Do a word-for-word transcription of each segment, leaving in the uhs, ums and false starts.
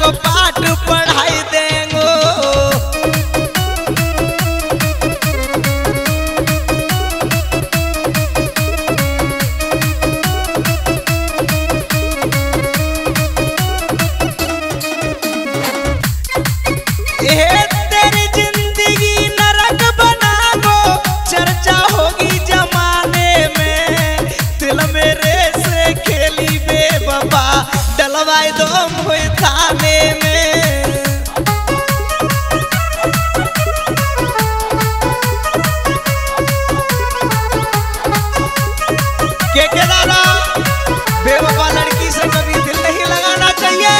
को पाठ पढ़ाई देंगो। ए तेरी जिंदगी नरक बनागो, चर्चा होगी जमाने में। दिल मेरे से खेली बे बाबा, डलवाई दो मुझे थाने में। के के दादा बेवफा लड़की से कभी दिल नहीं लगाना चाहिए।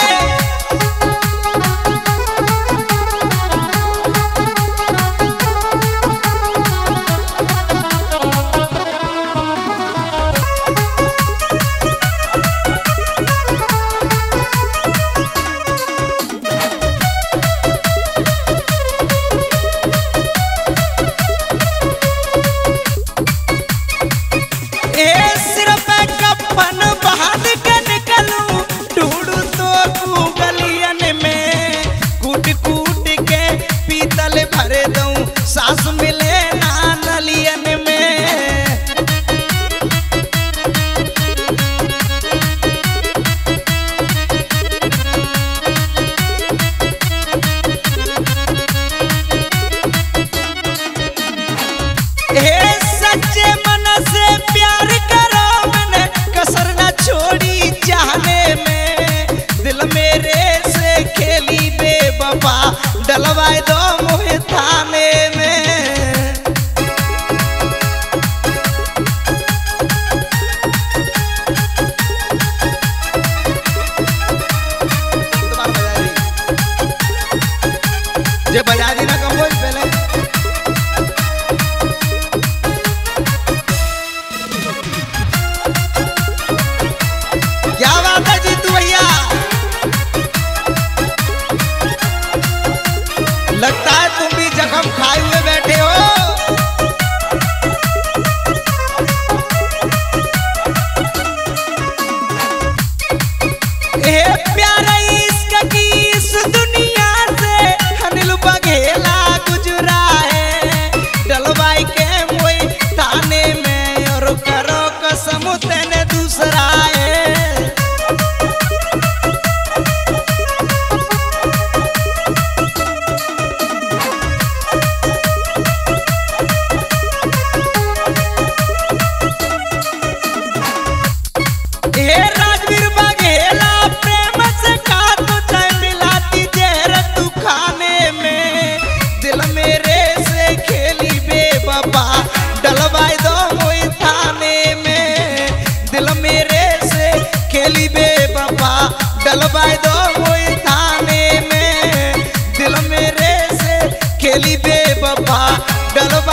सांस मिले ना नलियन में। ए सच्चे मन से प्यार करो, मैंने कसर न छोड़ी चाहने में। दिल मेरे से खेली बेवफा, डलवाई दो मुझे थाने में। जे बजा दी ना कम बोल पहले। क्या बात है जीतू भैया, लगता है तुम भी जख्म खाए हुए बैठे हो। ए प्यारा इश्क की इस दुनिया से अनिल बघेला गुजरा है। डलवाई के मोई थाने में, और करो कसम तेने दूसरा है। राजवीर बघेला प्रेम से खा तुझे मिलाती जहर तू खाने में। दिल मेरे से खेली बेवफा, डलवाई दो मुझे थाने में। दिल मेरे से खेली बेवफा, डलवाई दो मुझे थाने में। दिल मेरे से खेली बेवफा, डलवाई